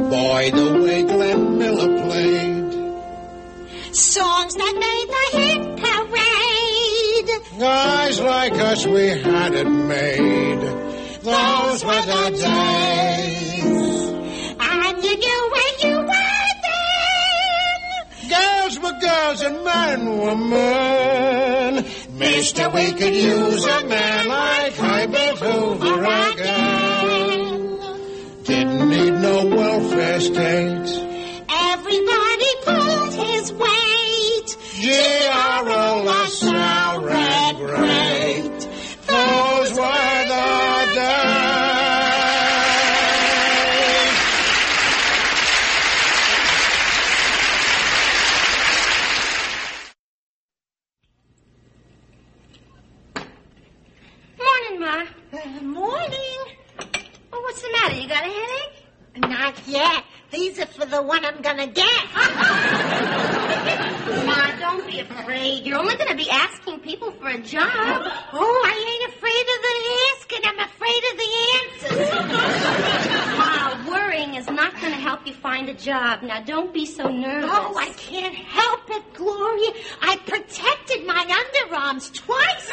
Boy, the way Glenn Miller played. Songs that made the hit parade. Guys like us, we had it made. Those were the days. And you knew where you were then. Girls were girls and men were men. Mister, we could use a man like Herbert Hoover again. Didn't need no welfare state. Everybody pulled his weight. G.R.O. LaSalle ran great. Those were the days. Morning, Ma. Morning. Oh, what's the matter? You got a headache? Not yet. These are for the one I'm gonna get. Ma, don't be afraid. You're only going to be asking people for a job. Oh, I ain't afraid of the asking. I'm afraid of the answers. Ma, worrying is not going to help you find a job. Now, don't be so nervous. Oh, I can't help it, Gloria. I protected my underarms twice.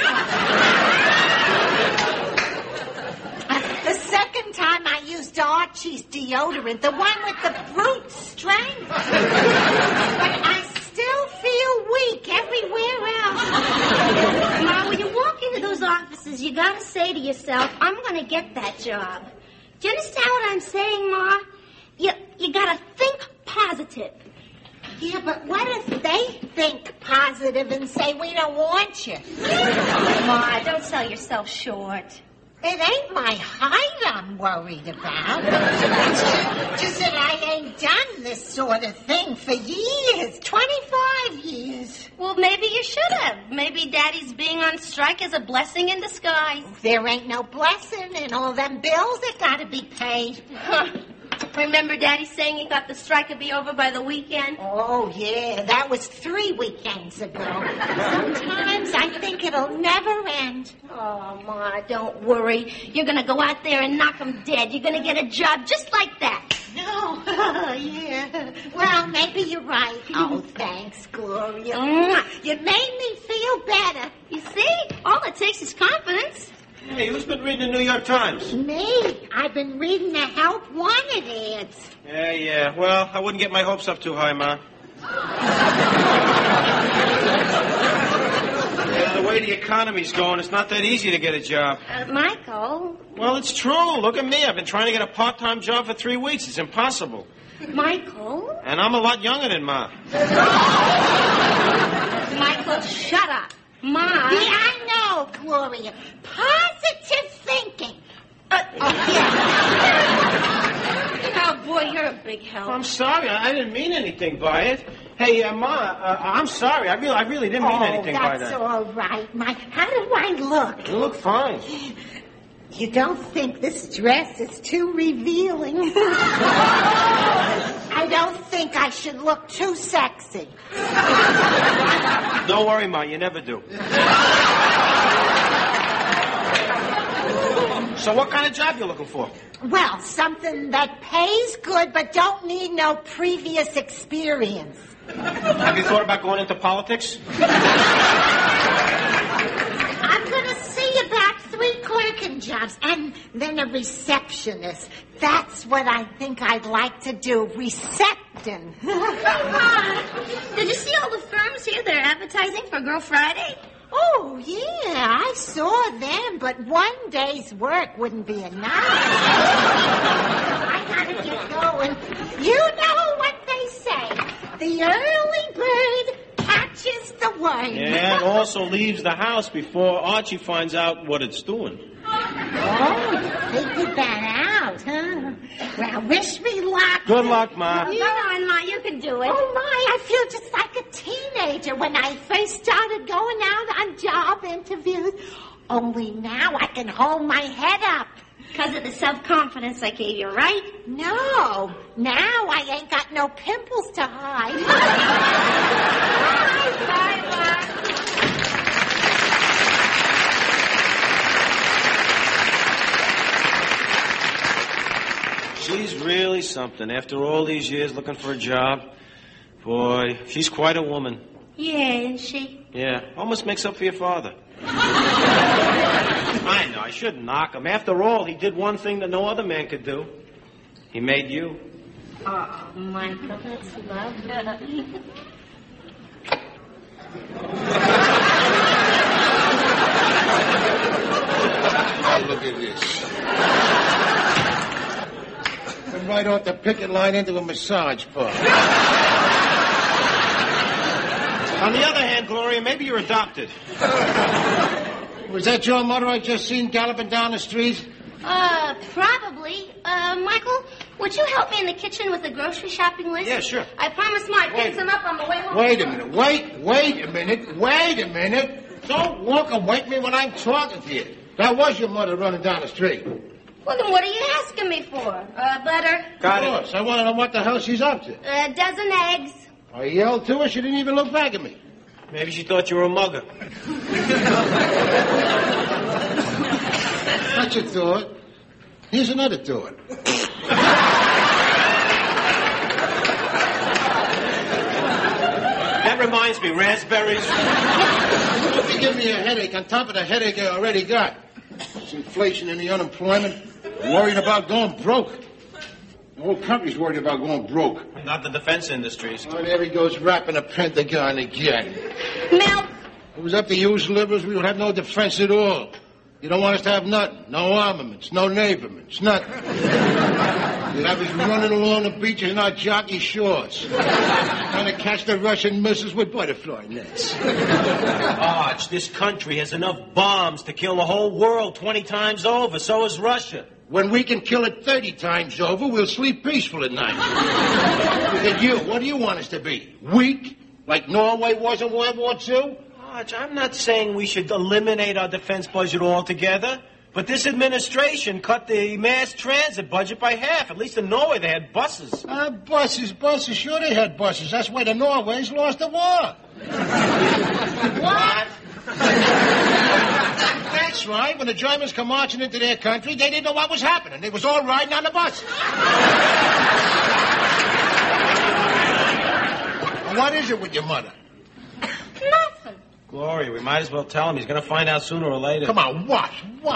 The second time I used Archie's deodorant, the one with the brute strength. But I still feel weak everywhere else. Ma, when you walk into those offices, you got to say to yourself, I'm going to get that job. Do you understand what I'm saying, Ma? You got to think positive. Yeah, but what if they think positive and say we don't want you? Ma, don't sell yourself short. It ain't my height I'm worried about. It's just that I ain't done this sort of thing for years, 25 years. Well, maybe you should have. Maybe Daddy's being on strike is a blessing in disguise. There ain't no blessing in all them bills that gotta be paid. Remember Daddy saying he thought the strike would be over by the weekend? Oh, yeah, that was 3 weekends ago. Sometimes I think it'll never end. Oh, Ma, don't worry. You're going to go out there and knock 'em dead. You're going to get a job just like that. No, yeah. Well, maybe you're right. Oh, thanks, Gloria. You made me feel better. You see? All it takes is confidence. Hey, who's been reading the New York Times? Me. I've been reading the Help Wanted ads. Yeah. Well, I wouldn't get my hopes up too high, Ma. The way the economy's going, it's not that easy to get a job. Michael. Well, it's true. Look at me. I've been trying to get a part-time job for 3 weeks. It's impossible. Michael? And I'm a lot younger than Ma. Michael, shut up. Ma. Yeah, I know, Gloria. Positive thinking. Oh, boy, you're a big help. I'm sorry. I didn't mean anything by it. Hey, Ma, I'm sorry. I really didn't mean anything by that. That's all right, Mike. How do I look? You look fine. You don't think this dress is too revealing? I don't think I should look too sexy. Don't worry, Ma. You never do. So what kind of job you looking for? Well, something that pays good but don't need no previous experience. Have you thought about going into politics? I'm going to see about 3 clerking jobs and then a receptionist. That's what I think I'd like to do, recepting. Did you see all the firms here that are advertising for Girl Friday? Oh, yeah, I saw them, but one day's work wouldn't be enough. I gotta get going. You know what they say. The early bird catches the worm. Yeah, it also leaves the house before Archie finds out what it's doing. Oh, you figured that out, huh? Well, wish me luck. Good luck, Ma. Come on, Ma, you can do it. Oh, my, I feel just like a teenager when I first started going out on job interviews. Only now I can hold my head up. Because of the self-confidence I gave you, right? No, now I ain't got no pimples to hide. Bye, Ma. She's really something. After all these years looking for a job, boy, she's quite a woman. Yeah, isn't she? Yeah, almost makes up for your father. I know, I shouldn't knock him. After all, he did one thing that no other man could do. He made you. Oh, Michael, that's lovely. Oh, look at this. Come right off the picket line into a massage parlor. On the other hand, Gloria, maybe you're adopted. Was that your mother I just seen galloping down the street? Probably. Michael, would you help me in the kitchen with the grocery shopping list? Yeah, sure. I promised Ma I'd pick some up on the way home. Wait a minute. Wait a minute. Don't walk and wake me when I'm talking to you. That was your mother running down the street. Well, then what are you asking me for? Butter? Got Of course. I want to know what the hell she's up to. A dozen eggs. I yelled to her. She didn't even look back at me. Maybe she thought you were a mugger. Such a thought. Here's another thought. That reminds me, raspberries. You give me a headache on top of the headache I already got. This inflation and the unemployment. I'm worried about going broke. The whole country's worried about going broke. Not the defense industries. Oh, there he goes rapping a Pentagon again. Milk. If it was up to you liberals, we would have no defense at all. You don't want us to have nothing. No armaments, no neighborments, nothing. You'd have us running along the beaches in our jockey shorts. Trying to catch the Russian missiles with butterfly nets. Arch, this country has enough bombs to kill the whole world 20 times over. So is Russia. When we can kill it 30 times over, we'll sleep peaceful at night. Look at you. What do you want us to be? Weak? Like Norway was in World War II? Arch, I'm not saying we should eliminate our defense budget altogether, but this administration cut the mass transit budget by half. At least in Norway, they had buses. Buses. Sure they had buses. That's why the Norways lost the war. What? That's right. When the Germans come marching into their country, they didn't know what was happening. They was all riding on the bus. What is it with your mother? Nothing. Gloria, we might as well tell him. He's going to find out sooner or later. Come on, what?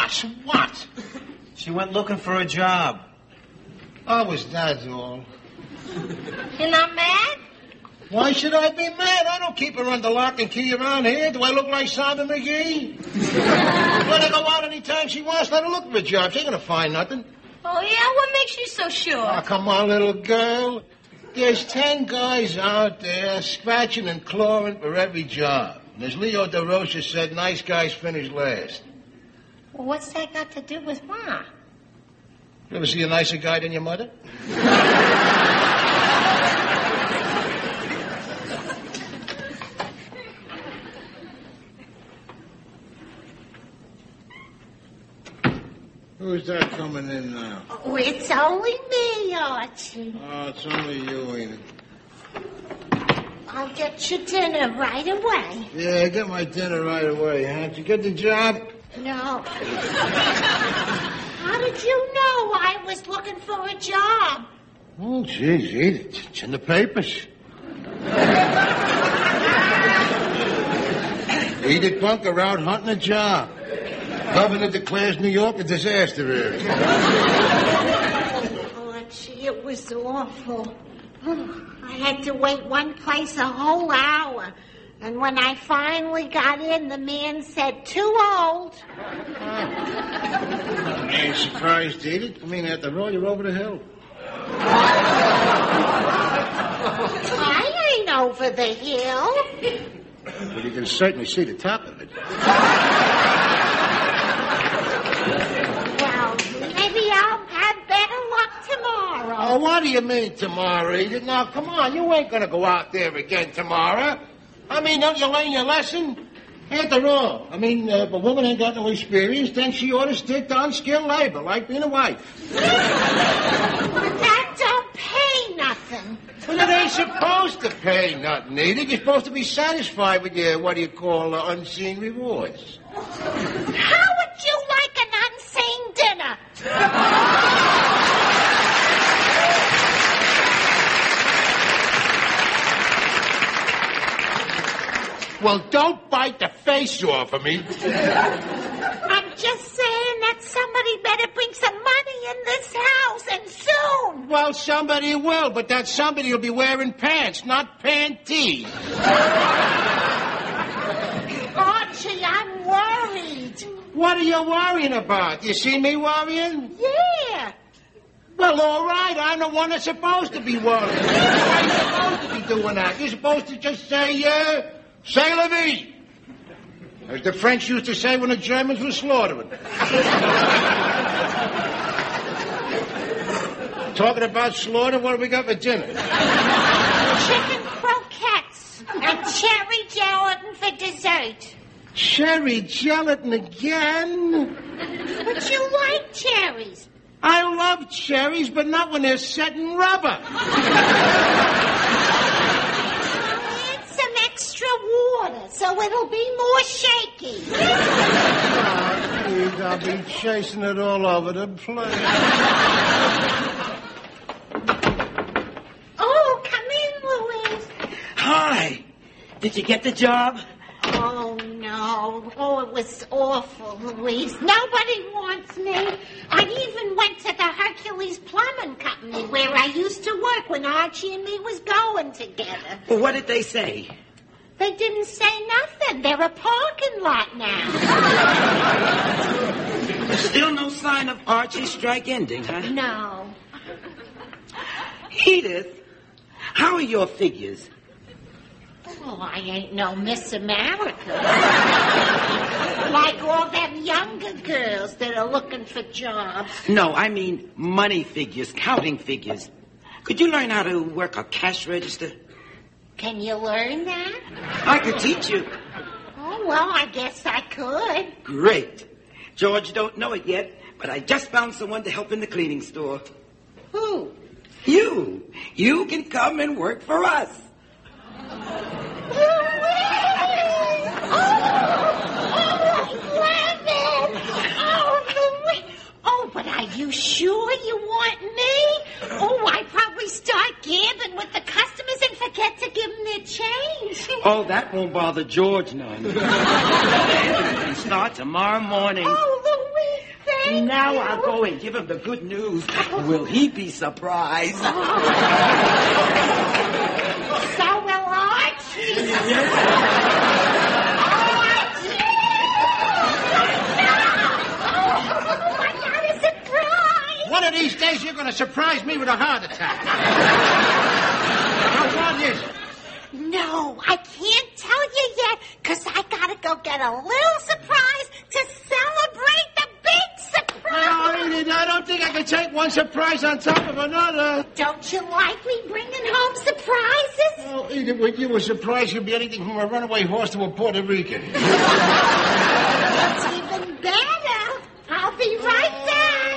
She went looking for a job. Oh, was that all? You're not mad? Why should I be mad? I don't keep her under lock and key around here. Do I look like Simon McGee? Let her go out anytime she wants. Let her look for a job. She ain't going to find nothing. Oh, yeah? What makes you so sure? Oh, come on, little girl. There's 10 guys out there scratching and clawing for every job. And as Leo DeRosa said, nice guys finish last. Well, what's that got to do with Ma? You ever see a nicer guy than your mother? Who's that coming in now? Oh, it's only me, Archie. Oh, it's only you, ain't it? I'll get your dinner right away. Yeah, get my dinner right away, huh? Did you get the job? No. How did you know I was looking for a job? Oh, geez, Edith. It's in the papers. Edith Bunker out hunting a job. Governor declares New York a disaster area. Archie, it was awful. I had to wait one place a whole hour. And when I finally got in, the man said, too old. I ain't surprised, Edith. I mean, after all, you're over the hill. I ain't over the hill. Well, you can certainly see the top of it. Well, maybe I'll have better luck tomorrow. Oh, what do you mean tomorrow, Edith? Now, come on, you ain't gonna go out there again tomorrow. I mean, don't you learn your lesson? After all, I mean, if a woman ain't got no experience, then she ought to stick to unskilled labor, like being a wife. That don't pay nothing. Well, it ain't supposed to pay nothing, Edith. You're supposed to be satisfied with your, unseen rewards. How would you like an unseen dinner? Well, don't bite the face off of me. I'm just saying that somebody better bring some money in this house, and soon. Well, somebody will, but that somebody will be wearing pants, not panties. Archie, I'm worried. What are you worrying about? You see me worrying? Yeah. Well, all right, I'm the one that's supposed to be worrying. Why are you supposed to be doing that? You're supposed to just say, c'est la vie. As the French used to say when the Germans were slaughtering. Talking about slaughter, what do we got for dinner? Chicken croquettes and cherry gelatin for dessert. Cherry gelatin again? But you like cherries. I love cherries, but not when they're set in rubber. Add some extra water so it'll be more shaky. Oh, please, I'll be chasing it all over the place. Oh, come in, Louise. Hi. Did you get the job? Oh, no. Oh, it was awful, Louise. Nobody wants me. I even went to the Hercules Plumbing Company where I used to work when Archie and me was going together. Well, what did they say? They didn't say nothing. They're a parking lot now. Still no sign of Archie's strike ending, huh? No. Edith, how are your figures? Oh, I ain't no Miss America. Like all them younger girls that are looking for jobs. No, I mean money figures, counting figures. Could you learn how to work a cash register? Can you learn that? I could teach you. Oh, well, I guess I could. Great. George don't know it yet, but I just found someone to help in the cleaning store. Who? You. You can come and work for us. Oh, but are you sure you want me? Oh, I probably start gabbing with the customers and forget to give them their change. Oh, that won't bother George none. You can start tomorrow morning. Oh, Louise, thank Now you. I'll go and give him the good news. Will he be surprised? So will Archie. One of these days, you're going to surprise me with a heart attack. Now, what is it? No, I can't tell you yet, because I got to go get a little surprise to celebrate the big surprise. Oh, Edith, I don't think I can take one surprise on top of another. Don't you like me bringing home surprises? Oh, Edith, with you, a surprise could be anything from a runaway horse to a Puerto Rican. It's even better. I'll be right back.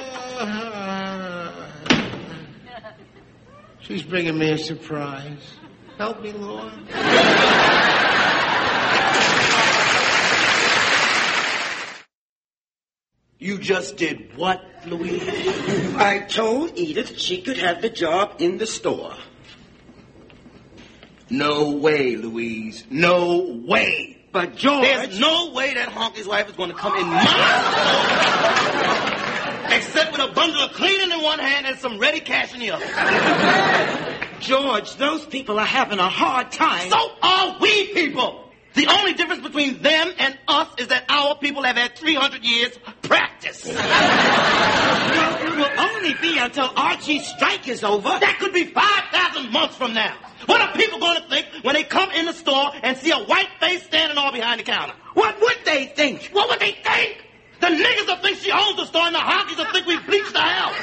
She's bringing me a surprise. Help me, Lord. You just did what, Louise? I told Edith she could have the job in the store. No way, Louise. No way. But George... There's no way that honky's wife is going to come in my store except with a bundle of cleaning in one hand and some ready cash in the other. George, those people are having a hard time. So are we people. The only difference between them and us is that our people have had 300 years practice. It will only be until Archie's strike is over. That could be 5,000 months from now. What are people going to think when they come in the store and see a white face standing all behind the counter? What would they think? What would they think? The niggas will think she owns the store and the honkies will think we bleached the house.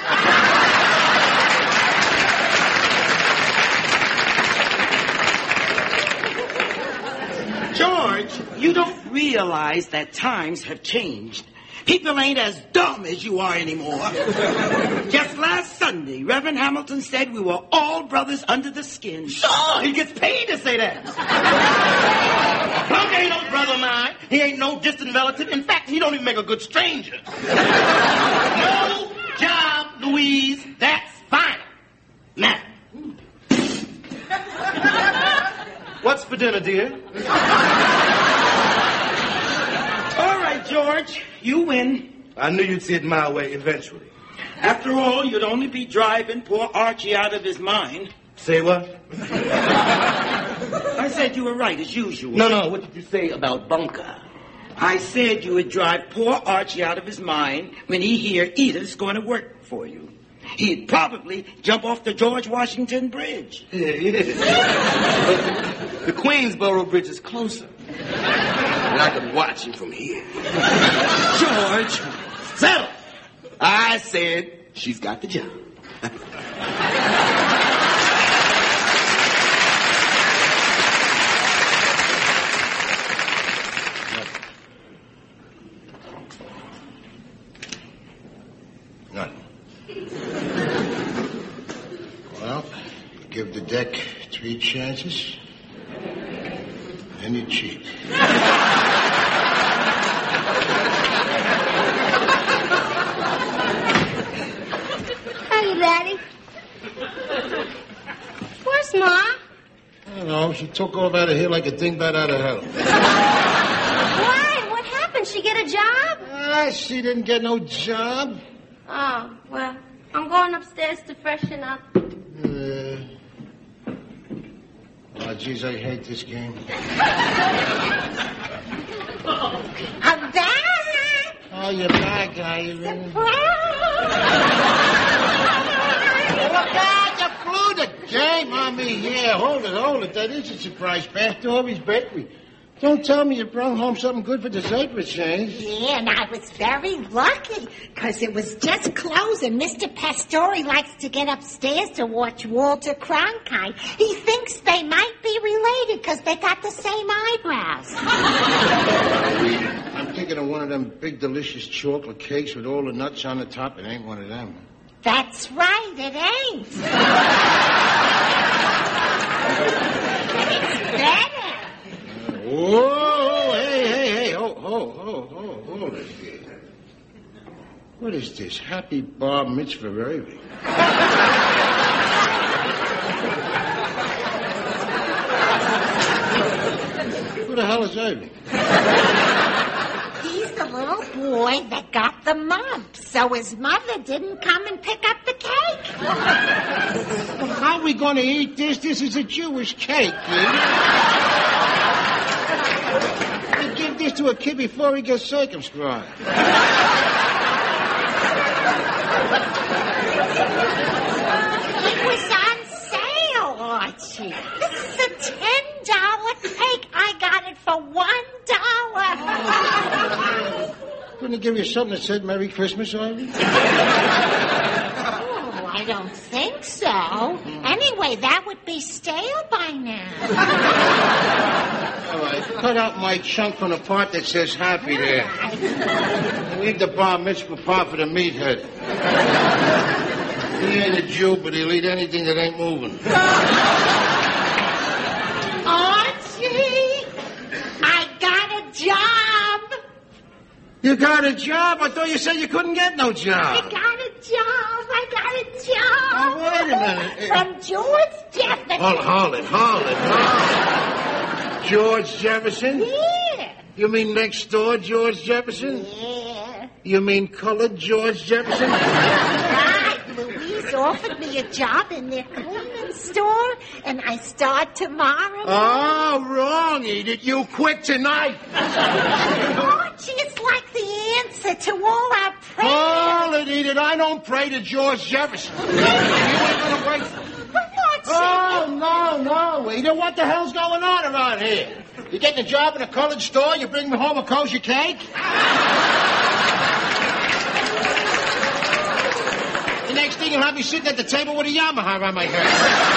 George, you don't realize that times have changed. People ain't as dumb as you are anymore. Just last Sunday, Reverend Hamilton said we were all brothers under the skin. Sure, he gets paid to say that. Plunk ain't no brother of mine. He ain't no distant relative. In fact, he don't even make a good stranger. No job, Louise. That's fine. Now. What's for dinner, dear? George, you win. I knew you'd see it my way eventually. After all, you'd only be driving poor Archie out of his mind. Say what? I said you were right, as usual. No, what did you say about Bunker? I said you would drive poor Archie out of his mind when he hear Edith's going to work for you. He'd probably jump off the George Washington Bridge. Yeah. But the Queensboro Bridge is closer. And I can watch him from here. George! Settle! I said she's got the job. Nothing. Well, give the deck 3 chances, then you cheat. Hey, Daddy. Where's Ma? I don't know. She took off out of here like a dingbat out of hell. Why? What happened? She get a job? She didn't get no job. Oh, well, I'm going upstairs to freshen up. Oh, geez, I hate this game. I'm back! Oh, you're back, are you? Look out, you blew the game on me here. Hold it. That is a surprise. Bath Orby's Bakery. Don't tell me you brought home something good for dessert for a change. Yeah, and I was very lucky, because it was just closing. Mr. Pastore likes to get upstairs to watch Walter Cronkite. He thinks they might be related, because they got the same eyebrows. I'm thinking of one of them big, delicious chocolate cakes with all the nuts on the top. It ain't one of them. That's right, it ain't. It's better. Whoa, hey, hold it here. What is this? Happy Bar Mitzvah Irving. Who the hell is Irving? He's the little boy that got the mumps, so his mother didn't come and pick up the cake. Well, how are we going to eat this? This is a Jewish cake, dude. You give this to a kid before he gets circumscribed. It was on sale, Archie. This is a $10 cake. I got it for $1. Couldn't he give you something that said Merry Christmas, Ivy? Oh, I don't think so. Anyway, that would be stale by now. All right, cut out my chunk from the part that says happy there. Leave the bar mitzvah part for the meathead. He ain't a Jew, but he'll eat anything that ain't moving. Archie, I got a job. You got a job? I thought you said you couldn't get no job. I got a job. Oh, wait a minute. From George Jefferson. Hold it. George Jefferson? Yeah. You mean next door George Jefferson? Yeah. You mean colored George Jefferson? Right. Louise offered me a job in their cleaning store, and I start tomorrow. Oh, wrong, Edith. You quit tonight. Archie, it's like the answer to all our prayers. Hold it, Edith. I don't pray to George Jefferson. You ain't gonna pray. But Archie... Oh, no, Edith. What the hell's going on around here? You getting a job in a colored store? You bring me home a kosher cake? The next thing you'll have me sitting at the table with a Yamaha around my head.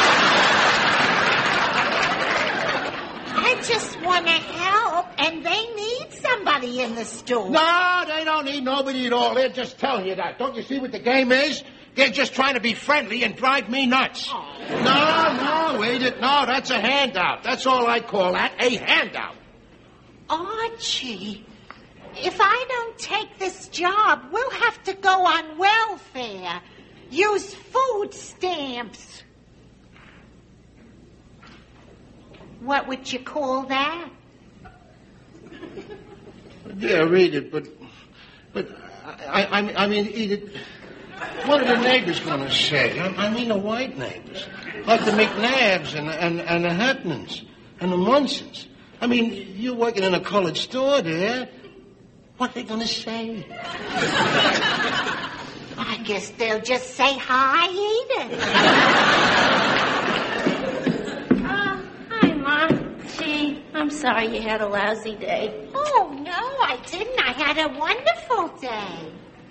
I just want to help, and they need somebody in the store. No, they don't need nobody at all. They're just telling you that. Don't you see what the game is? They're just trying to be friendly and drive me nuts. Oh. No, Edith. No, that's a handout. That's all I call that, a handout. Archie, if I don't take this job, we'll have to go on welfare. Use food stamps. What would you call that? Yeah, read it, but I mean, Edith, what are the neighbors going to say? I mean, the white neighbors, like the McNabbs and the Hepnans and the Munsons. I mean, you're working in a colored store there. What are they going to say? I guess they'll just say hi, Edith. Hi, Ma. Gee, I'm sorry you had a lousy day. Oh, no, I didn't. I had a wonderful day.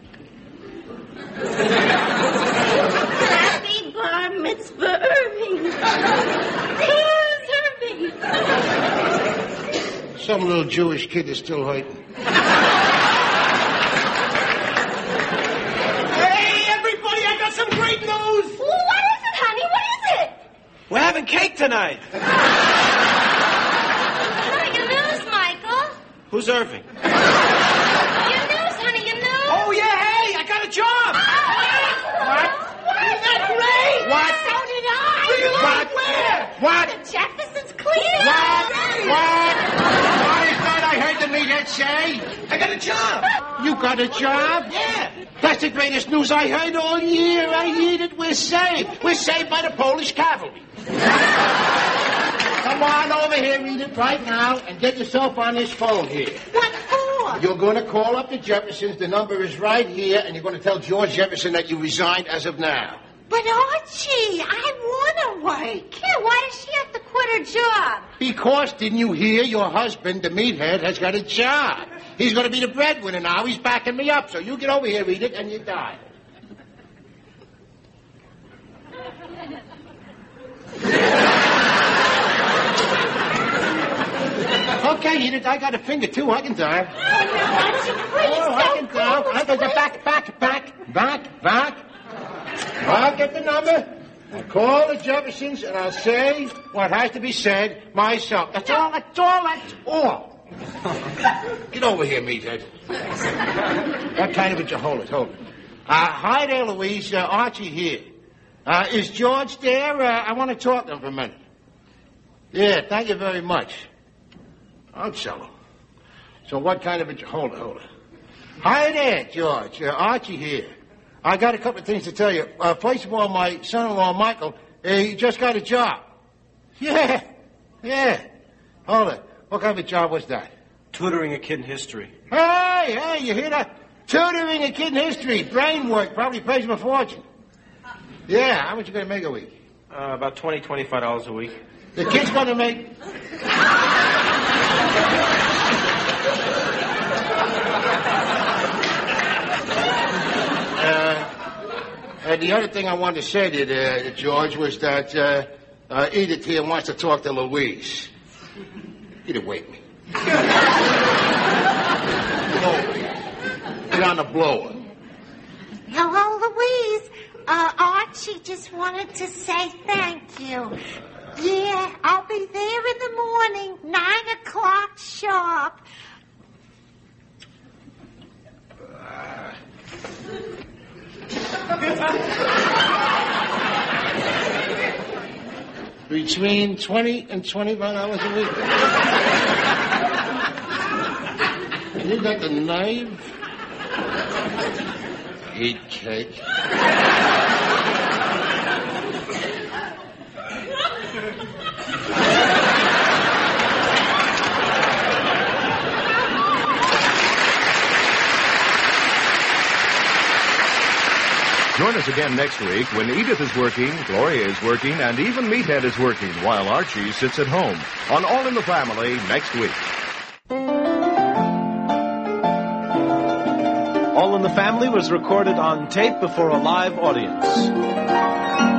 Happy Bar Mitzvah, Irving. There's Irving. Some little Jewish kid is still hurting. Hey, everybody, I got some great news. Well, what is it, honey? What is it? We're having cake tonight. What your news, Michael? Who's Irving? Your news, honey, your news. Oh, yeah, hey, I got a job. What? Isn't that great? What? So did I. What? Where? What? The Jefferson's cleaning. What? What is that I heard the meathead say? I got a job. You got a job? Yeah. That's the greatest news I heard all year. I heard it. We're saved. We're saved by the Polish cavalry. Come on over here, Edith, right now, and get yourself on this phone here. What for? You're going to call up the Jeffersons. The number is right here, and you're going to tell George Jefferson that you resigned as of now. But Archie, I want to work. Yeah, why does she have to quit her job? Because, didn't you hear, your husband, the meathead, has got a job. He's going to be the breadwinner now. He's backing me up. So you get over here, Edith, and you die. Okay, Edith, I got a finger, too. I can die. Oh, I can die. I can back. I'll get the number. I'll call the Jeffersons, and I'll say what has to be said myself. That's all. Get over here, meathead. What kind of it you hold it? Hi there, Louise. Archie here. Is George there? I want to talk to him for a minute. Yeah, thank you very much. I'll tell him. So what kind of it you hold it? Hi there, George. Archie here. I got a couple of things to tell you. First of all, my son-in-law, Michael, he just got a job. Yeah. Hold it. What kind of a job was that? Tutoring a kid in history. Hey, you hear that? Tutoring a kid in history. Brain work. Probably pays him a fortune. Yeah, how much you going to make a week? About $20, $25 a week. The kid's going to make... the other thing I wanted to say to you, George, was that Edith here wants to talk to Louise. Edith, wake me. Get on the blower. Hello, Louise. Archie just wanted to say thank you. Yeah, I'll be there in the morning, 9:00 sharp. Between $20 and $25 a week. And you got the knife? Eat cake. Join us again next week when Edith is working, Gloria is working, and even Meathead is working while Archie sits at home on All in the Family next week. All in the Family was recorded on tape before a live audience.